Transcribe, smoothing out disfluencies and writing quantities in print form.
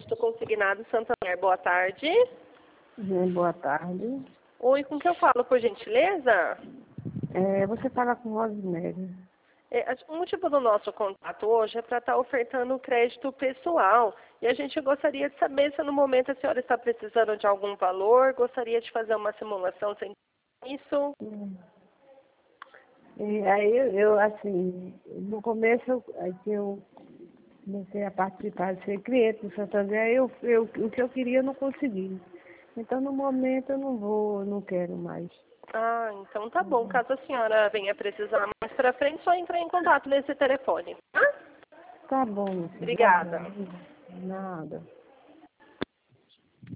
Crédito Consignado Santander. Boa tarde. Boa tarde. Oi, com que eu falo, por gentileza? Você fala com Rosemary. O motivo do nosso contato hoje é para estar ofertando crédito pessoal. E a gente gostaria de saber se no momento a senhora está precisando de algum valor, gostaria de fazer uma simulação sem isso. E aí assim, no começo eu comecei a participar de ser cliente do Santander, o que eu queria eu não consegui. Então no momento eu não quero mais. Ah, então tá bom. Caso a senhora venha precisar mais para frente, só entrar em contato nesse telefone. Tá? Tá bom, meu filho. Obrigada. Nada.